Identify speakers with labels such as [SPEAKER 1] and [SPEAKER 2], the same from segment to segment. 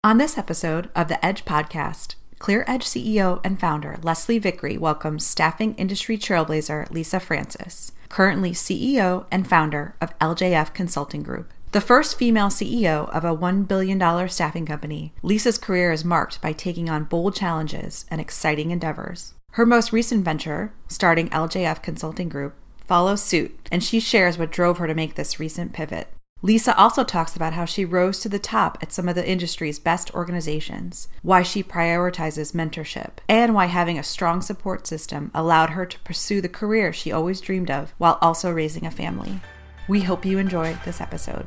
[SPEAKER 1] On this episode of the Edge podcast, ClearEdge CEO and founder Leslie Vickery welcomes staffing industry trailblazer Lisa Francis, currently CEO and founder of LJF Consulting Group. The first female CEO of a $1 billion staffing company, Lisa's career is marked by taking on bold challenges and exciting endeavors. Her most recent venture, starting LJF Consulting Group, follows suit, and she shares what drove her to make this recent pivot. Lisa also talks about how she rose to the top at some of the industry's best organizations, why she prioritizes mentorship, and why having a strong support system allowed her to pursue the career she always dreamed of while also raising a family. We hope you enjoy this episode.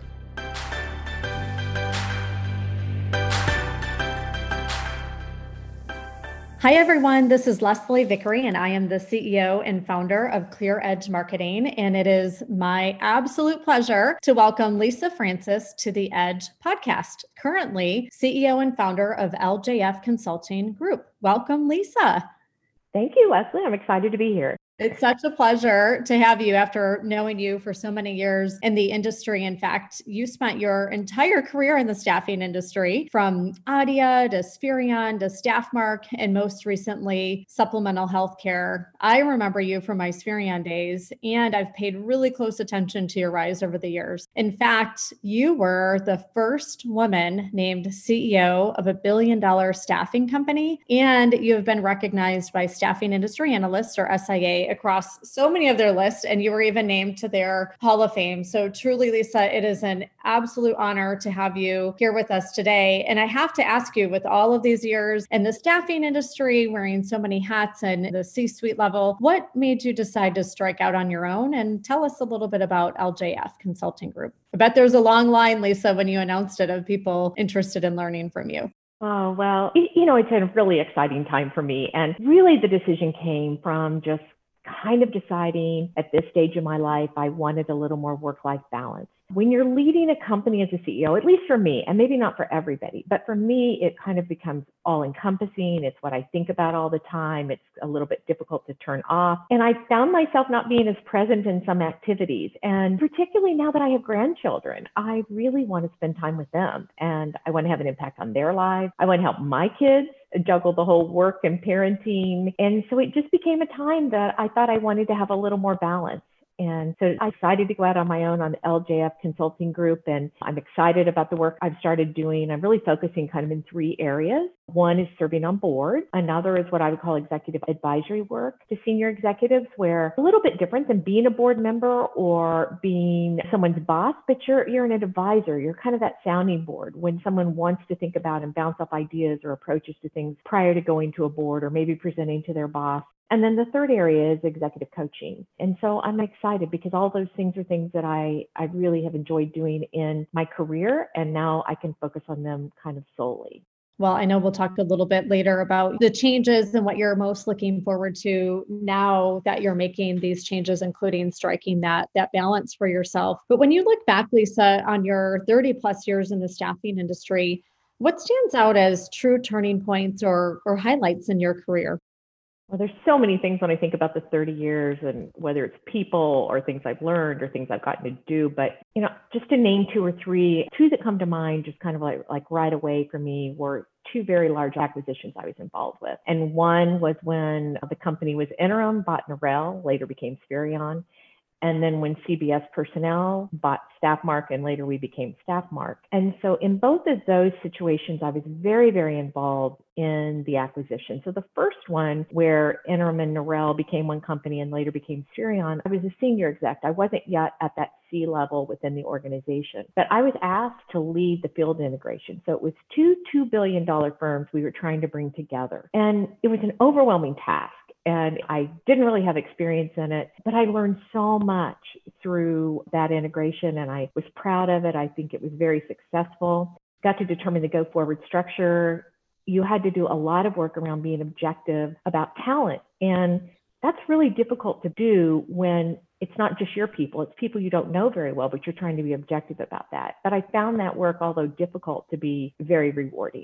[SPEAKER 2] Hi, everyone. This is Leslie Vickery, and I am the CEO and founder of ClearEdge Marketing. And it is my absolute pleasure to welcome Lisa Francis to the Edge podcast, currently CEO and founder of LJF Consulting Group. Welcome, Lisa.
[SPEAKER 3] Thank you, Leslie. I'm excited to be here.
[SPEAKER 2] It's such a pleasure to have you after knowing you for so many years in the industry. In fact, you spent your entire career in the staffing industry, from Adia to Spherion to Staffmark, and most recently, supplemental healthcare. I remember you from my Spherion days, and I've paid really close attention to your rise over the years. In fact, you were the first woman named CEO of a billion-dollar staffing company, and you have been recognized by Staffing Industry Analysts, or SIA, across so many of their lists, and you were even named to their Hall of Fame. So truly, Lisa, it is an absolute honor to have you here with us today. And I have to ask you, with all of these years in the staffing industry, wearing so many hats and the C-suite level, what made you decide to strike out on your own? And tell us a little bit about LJF Consulting Group. I bet there's a long line, Lisa, when you announced it, of people interested in learning from you.
[SPEAKER 3] Oh, well, it's a really exciting time for me. And really the decision came from just kind of deciding at this stage of my life, I wanted a little more work-life balance. When you're leading a company as a CEO, at least for me, and maybe not for everybody, but for me, it kind of becomes all-encompassing. It's what I think about all the time. It's a little bit difficult to turn off. And I found myself not being as present in some activities. And particularly now that I have grandchildren, I really want to spend time with them. And I want to have an impact on their lives. I want to help my kids juggle the whole work and parenting. And so it just became a time that I thought I wanted to have a little more balance. And so I decided to go out on my own on LJF Consulting Group, and I'm excited about the work I've started doing. I'm really focusing kind of in three areas. One is serving on board. Another is what I would call executive advisory work to senior executives, where a little bit different than being a board member or being someone's boss, but you're an advisor. You're kind of that sounding board when someone wants to think about and bounce off ideas or approaches to things prior to going to a board or maybe presenting to their boss. And then the third area is executive coaching. And so I'm excited because all those things are things that I really have enjoyed doing in my career. And now I can focus on them kind of solely.
[SPEAKER 2] Well, I know we'll talk a little bit later about the changes and what you're most looking forward to now that you're making these changes, including striking that balance for yourself. But when you look back, Lisa, on your 30 plus years in the staffing industry, what stands out as true turning points or highlights in your career?
[SPEAKER 3] Well, there's so many things when I think about the 30 years, and whether it's people or things I've learned or things I've gotten to do. But, just to name two or three, two that come to mind just kind of like right away for me were two very large acquisitions I was involved with. And one was when the company was Interim, bought Narell, later became Spherion. And then when CBS Personnel bought Staffmark, and later we became Staffmark. And so in both of those situations, I was very, very involved in the acquisition. So the first one, where Interim and Narell became one company and later became Spherion, I was a senior exec. I wasn't yet at that C level within the organization, but I was asked to lead the field integration. So it was two $2 billion firms we were trying to bring together. And it was an overwhelming task. And I didn't really have experience in it, but I learned so much through that integration, and I was proud of it. I think it was very successful. Got to determine the go-forward structure. You had to do a lot of work around being objective about talent. And that's really difficult to do when it's not just your people, it's people you don't know very well, but you're trying to be objective about that. But I found that work, although difficult, to be very rewarding.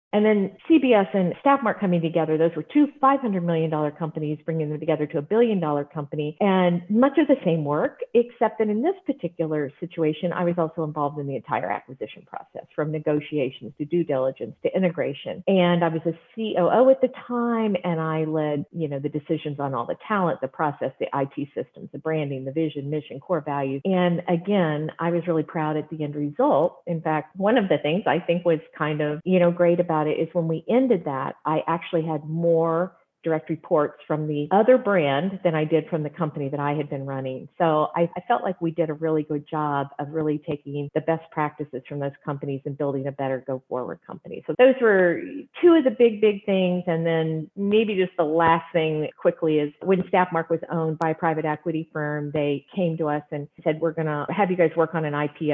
[SPEAKER 3] And then CBS and Staff Mart coming together, those were two $500 million companies, bringing them together to a $1 billion company. And much of the same work, except that in this particular situation, I was also involved in the entire acquisition process, from negotiations to due diligence to integration. And I was a COO at the time, and I led, the decisions on all the talent, the process, the IT systems, the branding, the vision, mission, core values. And again, I was really proud at the end result. In fact, one of the things I think was kind of, great about it is when we ended that, I actually had more direct reports from the other brand than I did from the company that I had been running. So I felt like we did a really good job of really taking the best practices from those companies and building a better go forward company. So those were two of the big things. And then maybe just the last thing quickly is when Staff Mart was owned by a private equity firm, they came to us and said, we're going to have you guys work on an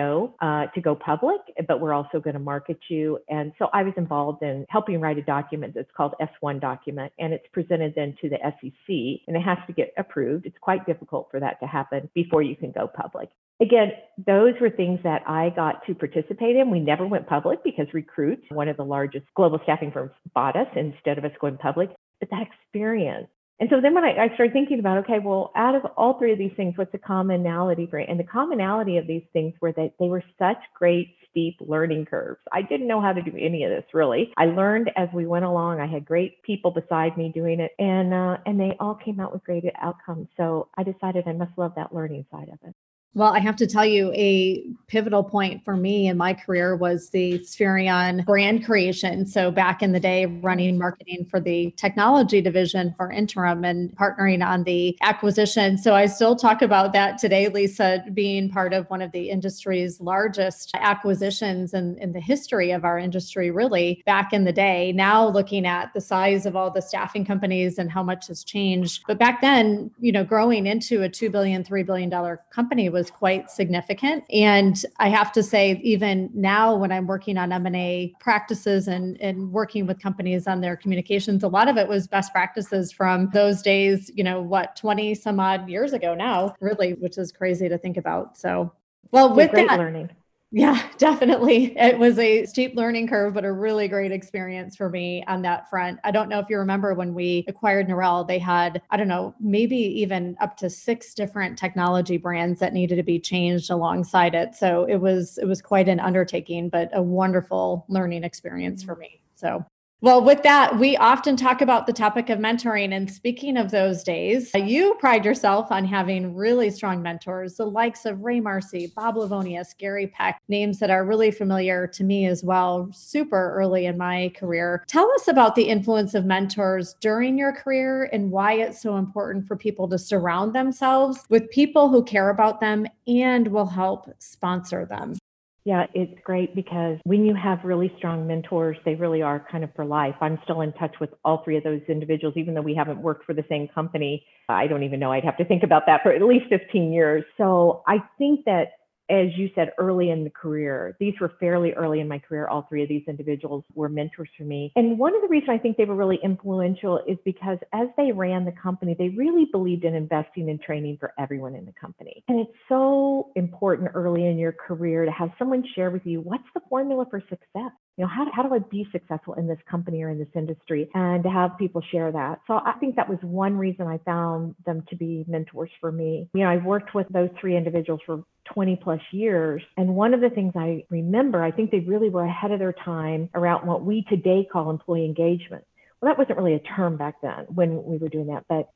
[SPEAKER 3] IPO to go public, but we're also going to market you. And so I was involved in helping write a document that's called S1 document, and it's presented then to the SEC, and it has to get approved. It's quite difficult for that to happen before you can go public. Again, those were things that I got to participate in. We never went public because Recruit, one of the largest global staffing firms, bought us instead of us going public. But that experience. And so then when I started thinking about, okay, well, out of all three of these things, what's the commonality for it? And the commonality of these things were that they were such great steep learning curves. I didn't know how to do any of this, really. I learned as we went along. I had great people beside me doing it, and they all came out with great outcomes. So I decided I must love that learning side of it.
[SPEAKER 2] Well, I have to tell you, a pivotal point for me in my career was the Spherion brand creation. So back in the day, running marketing for the technology division for Interim and partnering on the acquisition. So I still talk about that today, Lisa, being part of one of the industry's largest acquisitions in the history of our industry, really, back in the day. Now looking at the size of all the staffing companies and how much has changed. But back then, growing into a $2 billion, $3 billion company was quite significant. And I have to say, even now when I'm working on M&A practices and working with companies on their communications, a lot of it was best practices from those days, 20 some odd years ago now, really, which is crazy to think about. So, well, with
[SPEAKER 3] great
[SPEAKER 2] that,
[SPEAKER 3] learning.
[SPEAKER 2] Yeah, definitely. It was a steep learning curve, but a really great experience for me on that front. I don't know if you remember when we acquired Narelle, they had, maybe even up to 6 different technology brands that needed to be changed alongside it. So it was quite an undertaking, but a wonderful learning experience for me. So. Well, with that, we often talk about the topic of mentoring. And speaking of those days, you pride yourself on having really strong mentors, the likes of Ray Marcy, Bob Livonius, Gary Peck, names that are really familiar to me as well, super early in my career. Tell us about the influence of mentors during your career and why it's so important for people to surround themselves with people who care about them and will help sponsor them.
[SPEAKER 3] Yeah, it's great because when you have really strong mentors, they really are kind of for life. I'm still in touch with all 3 of those individuals, even though we haven't worked for the same company. I don't even know. I'd have to think about that for at least 15 years. So I think that, as you said, early in the career, these were fairly early in my career. All 3 of these individuals were mentors for me. And one of the reasons I think they were really influential is because as they ran the company, they really believed in investing in training for everyone in the company. And it's so important early in your career to have someone share with you, what's the formula for success? How do I be successful in this company or in this industry? And to have people share that. So I think that was one reason I found them to be mentors for me. I worked with those 3 individuals for 20 plus years. And one of the things I remember, I think they really were ahead of their time around what we today call employee engagement. Well, that wasn't really a term back then when we were doing that, but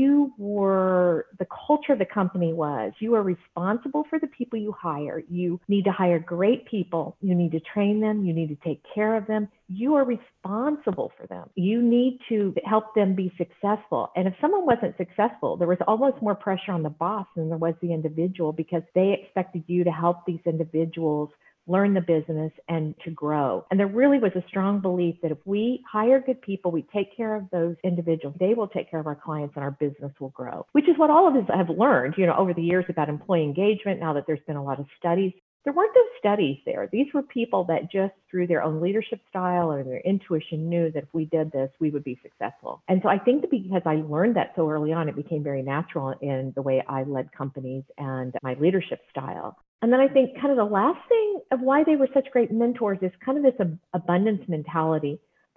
[SPEAKER 3] the culture of the company was, you are responsible for the people you hire. You need to hire great people. You need to train them. You need to take care of them. You are responsible for them. You need to help them be successful. And if someone wasn't successful, there was almost more pressure on the boss than there was the individual, because they expected you to help these individuals learn the business and to grow. And there really was a strong belief that if we hire good people, we take care of those individuals, they will take care of our clients and our business will grow, which is what all of us have learned, over the years about employee engagement. Now that there's been a lot of studies, there weren't those studies there. These were people that just through their own leadership style or their intuition knew that if we did this, we would be successful. And so I think that because I learned that so early on, it became very natural in the way I led companies and my leadership style. And then I think kind of the last thing of why they were such great mentors is kind of this abundance mentality.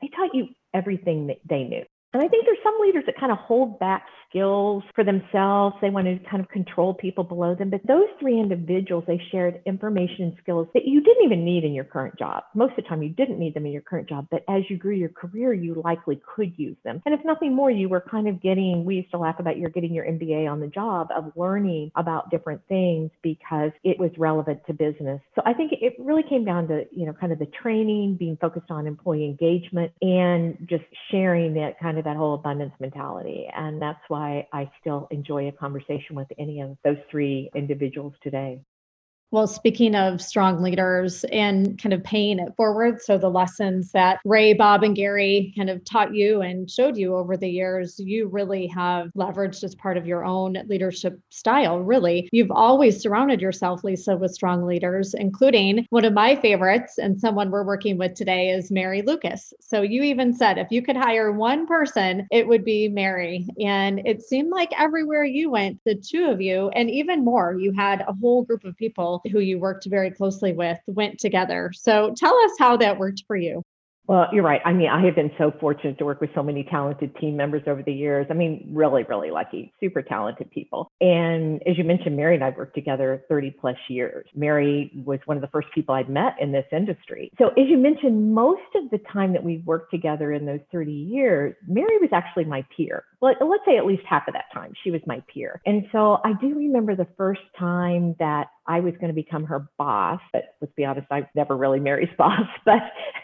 [SPEAKER 3] they taught you everything that they knew. And I think there's some leaders that kind of hold back skills for themselves. They want to kind of control people below them. But those three individuals, they shared information and skills that you didn't even need in your current job. Most of the time, you didn't need them in your current job. But as you grew your career, you likely could use them. And if nothing more, you were kind of getting, we used to laugh about, you're getting your MBA on the job of learning about different things because it was relevant to business. So I think it really came down to, kind of the training, being focused on employee engagement, and just sharing that kind of that whole abundance mentality. And that's why I still enjoy a conversation with any of those three individuals today.
[SPEAKER 2] Well, speaking of strong leaders and kind of paying it forward, so the lessons that Ray, Bob, and Gary kind of taught you and showed you over the years, you really have leveraged as part of your own leadership style, really. You've always surrounded yourself, Lisa, with strong leaders, including one of my favorites and someone we're working with today is Mary Lucas. So you even said if you could hire one person, it would be Mary. And it seemed like everywhere you went, the two of you, and even more, you had a whole group of people who you worked very closely with went together. So tell us how that worked for you.
[SPEAKER 3] Well, you're right. I mean, I have been so fortunate to work with so many talented team members over the years. I mean, really, really lucky, super talented people. And as you mentioned, Mary and I worked together 30 plus years. Mary was one of the first people I'd met in this industry. So as you mentioned, most of the time that we worked together in those 30 years, Mary was actually my peer. Well, let's say at least half of that time, she was my peer. And so I do remember the first time that I was going to become her boss, but let's be honest, I never really Mary's boss, but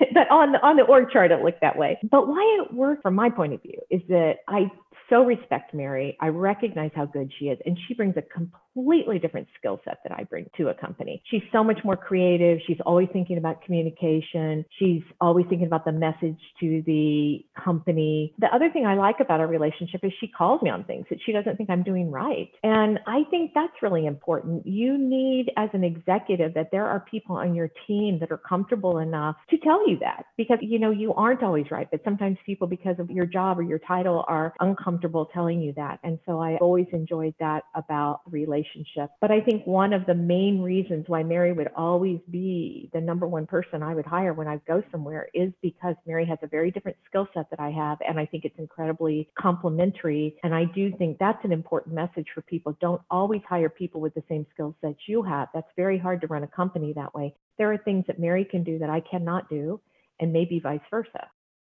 [SPEAKER 3] on the org chart, it looked that way. But why it worked from my point of view is that I so respect Mary. I recognize how good she is, and she brings a completely different skill set that I bring to a company. She's so much more creative. She's always thinking about communication. She's always thinking about the message to the company. The other thing I like about our relationship is she calls me on things that she doesn't think I'm doing right. And I think that's really important. You need, as an executive, that there are people on your team that are comfortable enough to tell you that, because, you aren't always right, but sometimes people, because of your job or your title, are uncomfortable telling you that. And so I always enjoyed that about the relationship. But I think one of the main reasons why Mary would always be the number one person I would hire when I go somewhere is because Mary has a very different skill set that I have. And I think it's incredibly complementary. And I do think that's an important message for people. Don't always hire people with the same skill sets you have. That's very hard to run a company that way. There are things that Mary can do that I cannot do, and maybe vice versa.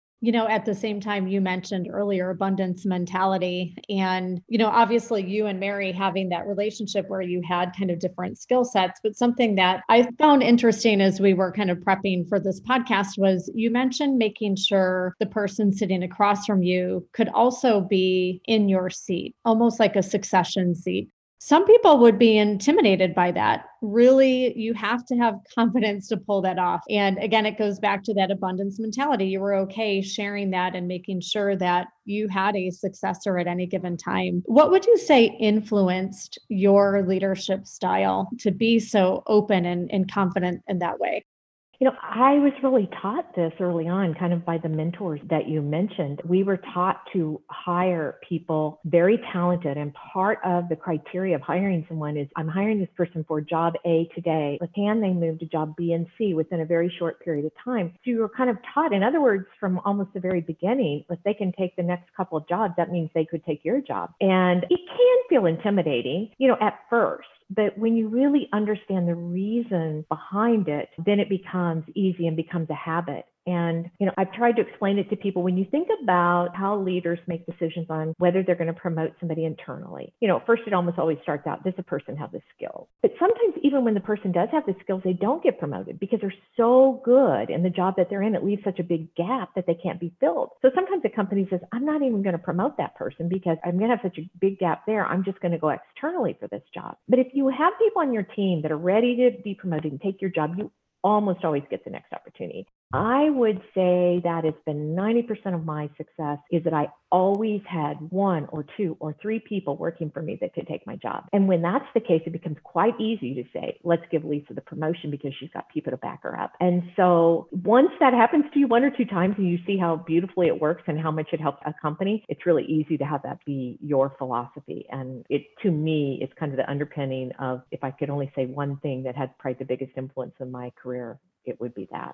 [SPEAKER 2] At the same time, you mentioned earlier abundance mentality. And, obviously you and Mary having that relationship where you had kind of different skill sets. But something that I found interesting as we were kind of prepping for this podcast was you mentioned making sure the person sitting across from you could also be in your seat, almost like a succession seat. Some people would be intimidated by that. Really, you have to have confidence to pull that off. And again, it goes back to that abundance mentality. You were okay sharing that and making sure that you had a successor at any given time. What would you say influenced your leadership style to be so open and confident in that way?
[SPEAKER 3] I was really taught this early on, kind of by the mentors that you mentioned. We were taught to hire people very talented. And part of the criteria of hiring someone is, I'm hiring this person for job A today, but can they move to job B and C within a very short period of time? So you were kind of taught, in other words, from almost the very beginning, if they can take the next couple of jobs, that means they could take your job. And it can feel intimidating, at first. But when you really understand the reason behind it, then it becomes easy and becomes a habit. And, I've tried to explain it to people. When you think about how leaders make decisions on whether they're going to promote somebody internally, first it almost always starts out, does the person have the skills? But sometimes even when the person does have the skills, they don't get promoted because they're so good in the job that they're in. It leaves such a big gap that they can't be filled. So sometimes the company says, I'm not even going to promote that person because I'm going to have such a big gap there. I'm just going to go externally for this job. But if you have people on your team that are ready to be promoted and take your job, you almost always get the next opportunity. I would say that it's been 90% of my success is that I always had one or two or three people working for me that could take my job. And when that's the case, it becomes quite easy to say, let's give Lisa the promotion because she's got people to back her up. And so once that happens to you one or two times and you see how beautifully it works and how much it helps a company, it's really easy to have that be your philosophy. And it, to me, is kind of the underpinning of, if I could only say one thing that had probably the biggest influence in my career, it would be that.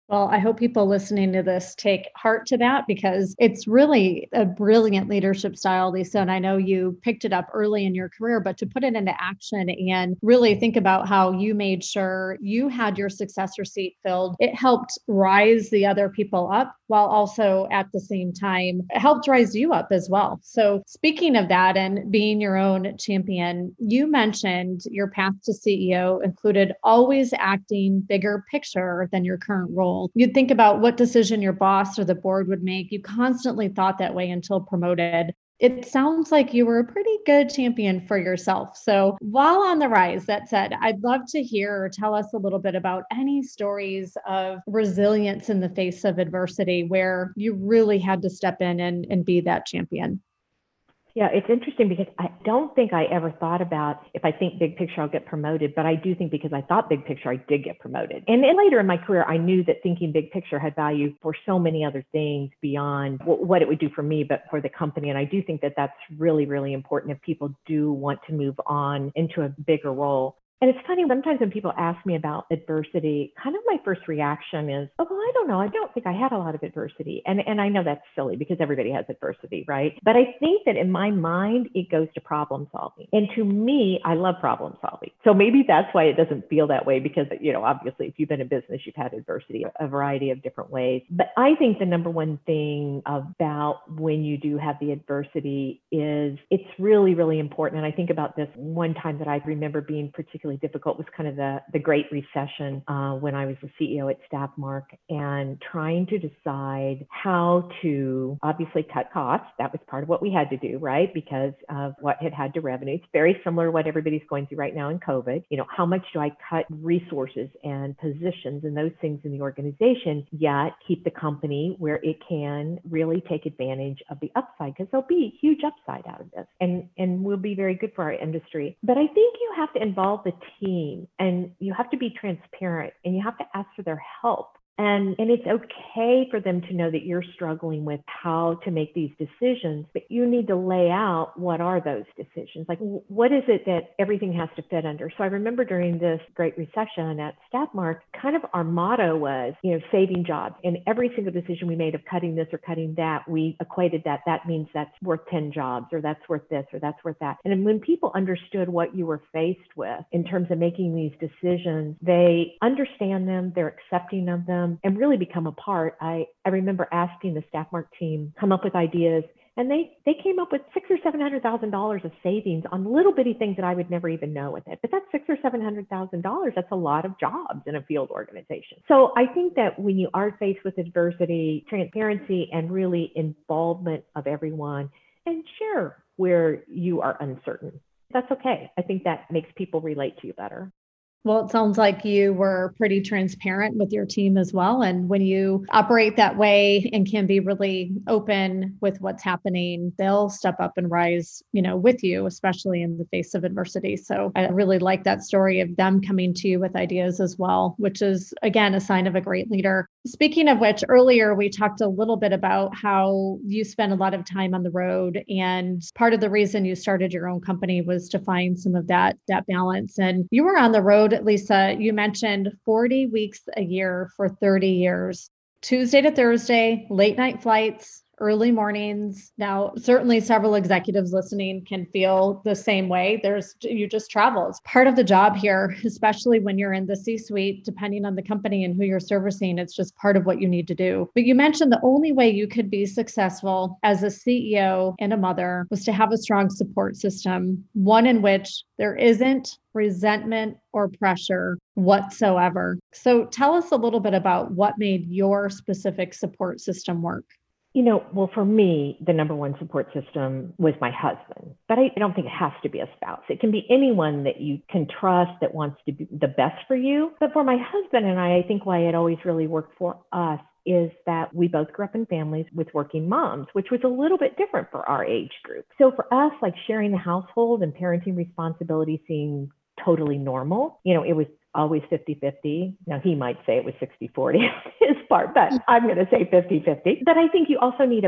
[SPEAKER 2] Well, I hope people listening to this take heart to that because it's really a brilliant leadership style, Lisa. And I know you picked it up early in your career, but to put it into action and really think about how you made sure you had your successor seat filled, it helped rise the other people up while also at the same time it helped rise you up as well. So speaking of that and being your own champion, you mentioned your path to CEO included always acting bigger picture than your current role. You'd think about what decision your boss or the board would make. You constantly thought that way until promoted. It sounds like you were a pretty good champion for yourself. So while on the rise, that said, I'd love to hear or tell us a little bit about any stories of resilience in the face of adversity where you really had to step in and be that champion.
[SPEAKER 3] Yeah, it's interesting because I don't think I ever thought about if I think big picture, I'll get promoted. But I do think because I thought big picture, I did get promoted. And then later in my career, I knew that thinking big picture had value for so many other things beyond what it would do for me, but for the company. And I do think that that's really, really important if people do want to move on into a bigger role. And it's funny, sometimes when people ask me about adversity, kind of my first reaction is, oh, well, I don't know. I don't think I had a lot of adversity. And I know that's silly because everybody has adversity, right? But I think that in my mind, it goes to problem solving. And to me, I love problem solving. So maybe that's why it doesn't feel that way because, obviously, if you've been in business, you've had adversity a variety of different ways. But I think the number one thing about when you do have the adversity is it's really, really important. And I think about this one time that I remember being particularly difficult was kind of the Great Recession when I was the CEO at Staffmark and trying to decide how to obviously cut costs. That was part of what we had to do, right? Because of what had to revenue. It's very similar to what everybody's going through right now in COVID. How much do I cut resources and positions and those things in the organization, yet keep the company where it can really take advantage of the upside because there'll be huge upside out of this and will be very good for our industry. But I think you have to involve the team and you have to be transparent and you have to ask for their help. And it's okay for them to know that you're struggling with how to make these decisions, but you need to lay out what are those decisions? Like, what is it that everything has to fit under? So I remember during this Great Recession at Staffmark, kind of our motto was, saving jobs. And every single decision we made of cutting this or cutting that, we equated that means that's worth 10 jobs or that's worth this or that's worth that. And when people understood what you were faced with in terms of making these decisions, they understand them, they're accepting of them, and really become a part. I remember asking the Staffmark team come up with ideas, and they came up with $600,000 or $700,000 of savings on little bitty things that I would never even know with it. But that's $600,000 or $700,000. That's a lot of jobs in a field organization. So I think that when you are faced with adversity, transparency and really involvement of everyone, and share where you are uncertain. That's okay. I think that makes people relate to you better.
[SPEAKER 2] Well, it sounds like you were pretty transparent with your team as well. And when you operate that way and can be really open with what's happening, they'll step up and rise, with you, especially in the face of adversity. So I really like that story of them coming to you with ideas as well, which is, again, a sign of a great leader. Speaking of which, earlier we talked a little bit about how you spend a lot of time on the road. And part of the reason you started your own company was to find some of that balance. And you were on the road, Lisa, you mentioned 40 weeks a year for 30 years, Tuesday to Thursday, late night flights, early mornings. Now, certainly several executives listening can feel the same way. You just travel. It's part of the job here, especially when you're in the C-suite, depending on the company and who you're servicing. It's just part of what you need to do. But you mentioned the only way you could be successful as a CEO and a mother was to have a strong support system, one in which there isn't resentment or pressure whatsoever. So tell us a little bit about what made your specific support system work.
[SPEAKER 3] Well, for me, the number one support system was my husband, but I don't think it has to be a spouse. It can be anyone that you can trust that wants to be the best for you. But for my husband and I think why it always really worked for us is that we both grew up in families with working moms, which was a little bit different for our age group. So for us, like sharing the household and parenting responsibility seemed totally normal. It was always 50-50. Now, he might say it was 60-40 his part, but I'm going to say 50-50. But I think you also need a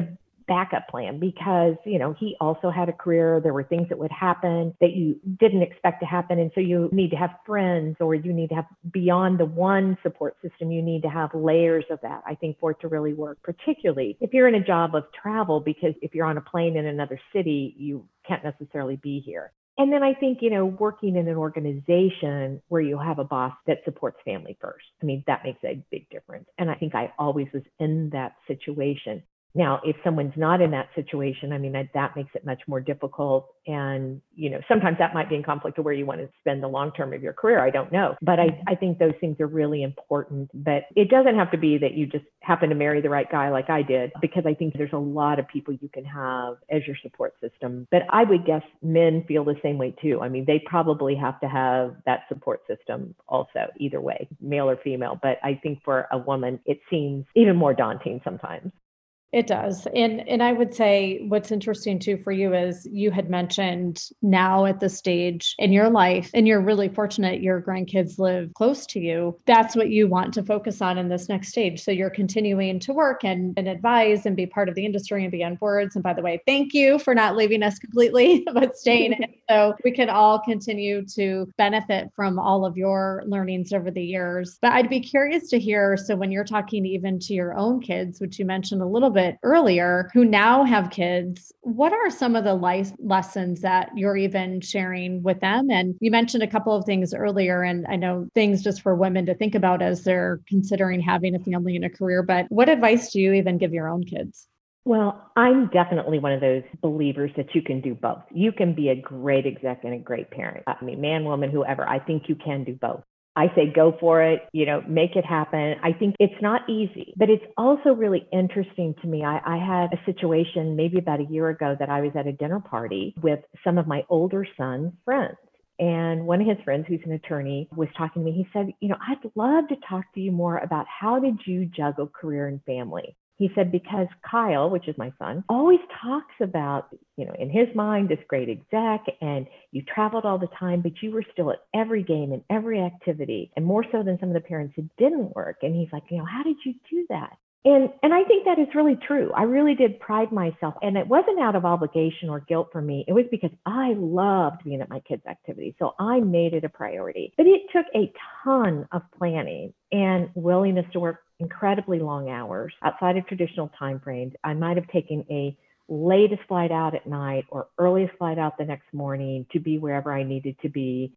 [SPEAKER 3] backup plan because, he also had a career. There were things that would happen that you didn't expect to happen. And so you need to have friends, or you need to have, beyond the one support system, you need to have layers of that, I think, for it to really work, particularly if you're in a job of travel, because if you're on a plane in another city, you can't necessarily be here. And then I think, working in an organization where you have a boss that supports family first. I mean, that makes a big difference. And I think I always was in that situation. Now, if someone's not in that situation, I mean, that makes it much more difficult. And, sometimes that might be in conflict of where you want to spend the long term of your career. I don't know. But I think those things are really important. But it doesn't have to be that you just happen to marry the right guy like I did, because I think there's a lot of people you can have as your support system. But I would guess men feel the same way too. I mean, they probably have to have that support system also, either way, male or female. But I think for a woman, it seems even more daunting sometimes.
[SPEAKER 2] It does. And I would say what's interesting too for you is you had mentioned now at this stage in your life, and you're really fortunate your grandkids live close to you. That's what you want to focus on in this next stage. So you're continuing to work and advise and be part of the industry and be on boards. And by the way, thank you for not leaving us completely, but staying in. So we can all continue to benefit from all of your learnings over the years. But I'd be curious to hear, so when you're talking even to your own kids, which you mentioned a little bit earlier, who now have kids, what are some of the life lessons that you're even sharing with them? And you mentioned a couple of things earlier, and I know things just for women to think about as they're considering having a family and a career, but what advice do you even give your own kids?
[SPEAKER 3] Well, I'm definitely one of those believers that you can do both. You can be a great exec and a great parent. I mean, man, woman, whoever, I think you can do both. I say, go for it, make it happen. I think it's not easy, but it's also really interesting to me. I had a situation maybe about a year ago that I was at a dinner party with some of my older son's friends. And one of his friends, who's an attorney, was talking to me. He said, I'd love to talk to you more about how did you juggle career and family? He said, because Kyle, which is my son, always talks about, in his mind, this great exec, and you traveled all the time, but you were still at every game and every activity, and more so than some of the parents who didn't work. And he's like, how did you do that? And I think that is really true. I really did pride myself. And it wasn't out of obligation or guilt for me. It was because I loved being at my kids' activities. So I made it a priority. But it took a ton of planning and willingness to work incredibly long hours outside of traditional time frames. I might have taken a latest flight out at night or earliest flight out the next morning to be wherever I needed to be.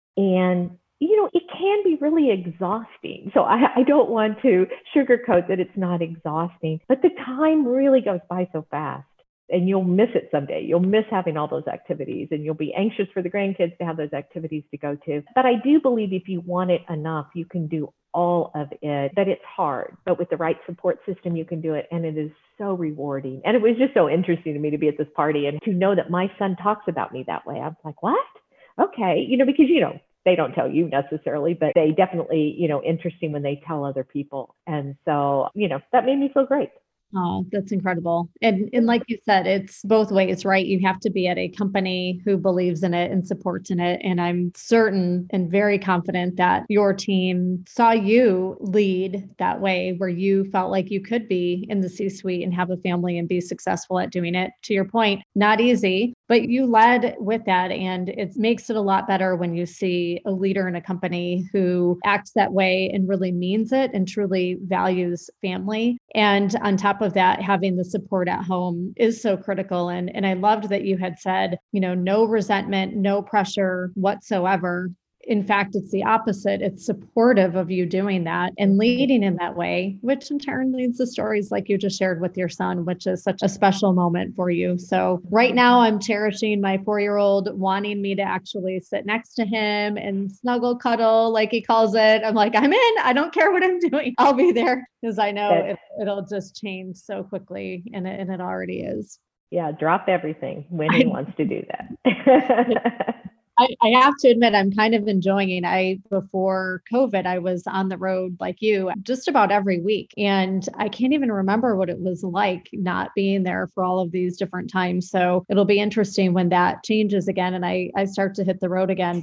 [SPEAKER 3] And it can be really exhausting. So I don't want to sugarcoat that it's not exhausting, but the time really goes by so fast, and you'll miss it someday. You'll miss having all those activities, and you'll be anxious for the grandkids to have those activities to go to. But I do believe if you want it enough, you can do all of it, but it's hard. But with the right support system, you can do it. And it is so rewarding. And it was just so interesting to me to be at this party and to know that my son talks about me that way. I was like, what? Okay. Because, they don't tell you necessarily, but they definitely, interesting when they tell other people. And so, that made me feel great.
[SPEAKER 2] Oh, that's incredible. And like you said, it's both ways, right? You have to be at a company who believes in it and supports in it. And I'm certain and very confident that your team saw you lead that way, where you felt like you could be in the C-suite and have a family and be successful at doing it. To your point, not easy, but you led with that. And it makes it a lot better when you see a leader in a company who acts that way and really means it and truly values family. And on top of that, having the support at home is so critical. And I loved that you had said, no resentment, no pressure whatsoever. In fact, it's the opposite. It's supportive of you doing that and leading in that way, which in turn leads to stories like you just shared with your son, which is such a special moment for you. So right now I'm cherishing my 4-year-old wanting me to actually sit next to him and snuggle, cuddle, like he calls it. I'm like, I'm in. I don't care what I'm doing. I'll be there, because I know it'll just change so quickly. And it already is.
[SPEAKER 3] Yeah. Drop everything when he wants to do that.
[SPEAKER 2] I have to admit, I'm kind of enjoying it. Before COVID, I was on the road like you just about every week. And I can't even remember what it was like not being there for all of these different times. So it'll be interesting when that changes again and I start to hit the road again. But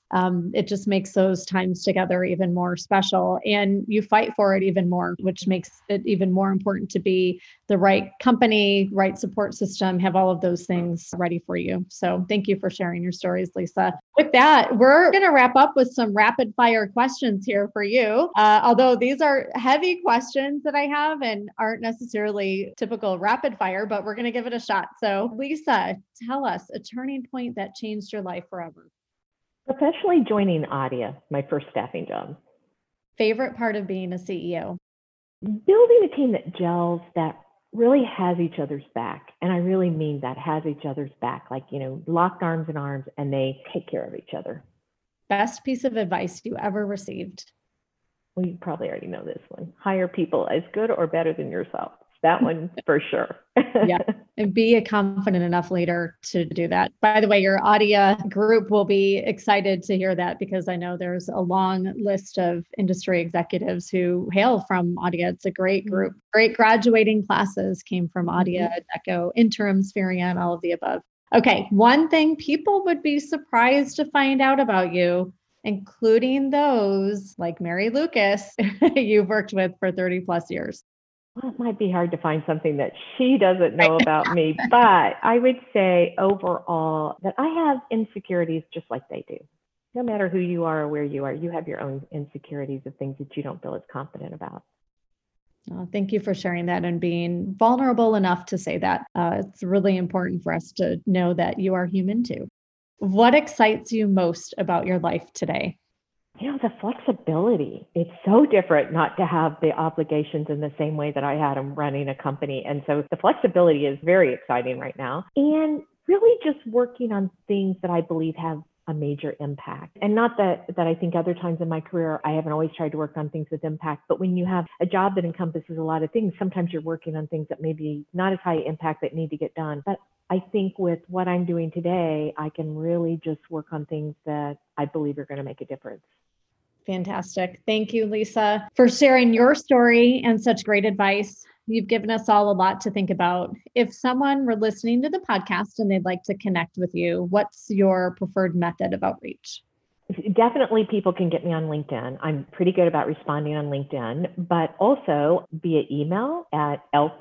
[SPEAKER 2] it just makes those times together even more special. And you fight for it even more, which makes it even more important to be the right company, right support system, have all of those things ready for you. So thank you for sharing your stories, Lisa. With that, we're going to wrap up with some rapid fire questions here for you. Although these are heavy questions that I have and aren't necessarily typical rapid fire, but we're going to give it a shot. So Lisa, tell us a turning point that changed your life forever.
[SPEAKER 3] Professionally joining ADIA, my first staffing job.
[SPEAKER 2] Favorite part of being a CEO?
[SPEAKER 3] Building a team that gels, that really has each other's back. And I really mean that, has each other's back, like, locked arms in arms, and they take care of each other.
[SPEAKER 2] Best piece of advice you ever received?
[SPEAKER 3] Well, you probably already know this one. Hire people as good or better than yourself. That one for sure.
[SPEAKER 2] Yeah. And be a confident enough leader to do that. By the way, your ADIA group will be excited to hear that, because I know there's a long list of industry executives who hail from ADIA. It's a great group. Great graduating classes came from ADIA, Adecco, Interim, Spherion, all of the above. Okay. One thing people would be surprised to find out about you, including those like Mary Lucas you've worked with for 30 plus years.
[SPEAKER 3] Well, it might be hard to find something that she doesn't know about me, but I would say overall that I have insecurities just like they do. No matter who you are or where you are, you have your own insecurities of things that you don't feel as confident about.
[SPEAKER 2] Thank you for sharing that and being vulnerable enough to say that. It's really important for us to know that you are human too. What excites you most about your life today?
[SPEAKER 3] The flexibility. It's so different not to have the obligations in the same way that I had them running a company. And so the flexibility is very exciting right now. And really just working on things that I believe have a major impact. And not that I think other times in my career, I haven't always tried to work on things with impact, but when you have a job that encompasses a lot of things, sometimes you're working on things that maybe not as high impact that need to get done. But I think with what I'm doing today, I can really just work on things that I believe are going to make a difference.
[SPEAKER 2] Fantastic. Thank you, Lisa, for sharing your story and such great advice. You've given us all a lot to think about. If someone were listening to the podcast and they'd like to connect with you, what's your preferred method of outreach?
[SPEAKER 3] Definitely people can get me on LinkedIn. I'm pretty good about responding on LinkedIn, but also via email at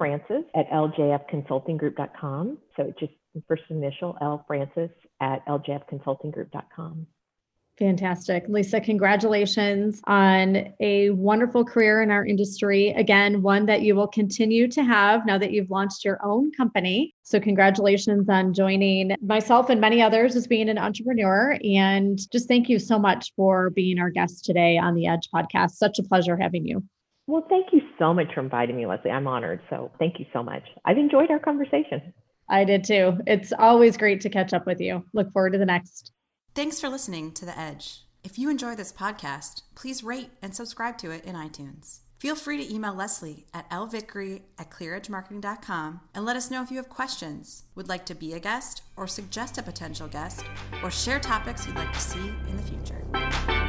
[SPEAKER 3] lfrancis@ljfconsultinggroup.com. So it's just first initial, lfrancis@ljfconsultinggroup.com.
[SPEAKER 2] Fantastic. Lisa, congratulations on a wonderful career in our industry. Again, one that you will continue to have now that you've launched your own company. So congratulations on joining myself and many others as being an entrepreneur. And just thank you so much for being our guest today on the Edge podcast. Such a pleasure having you.
[SPEAKER 3] Well, thank you so much for inviting me, Leslie. I'm honored. So thank you so much. I've enjoyed our conversation.
[SPEAKER 2] I did too. It's always great to catch up with you. Look forward to the next.
[SPEAKER 1] Thanks for listening to The Edge. If you enjoy this podcast, please rate and subscribe to it in iTunes. Feel free to email Leslie at lvickery@clearedgemarketing.com and let us know if you have questions, would like to be a guest or suggest a potential guest, or share topics you'd like to see in the future.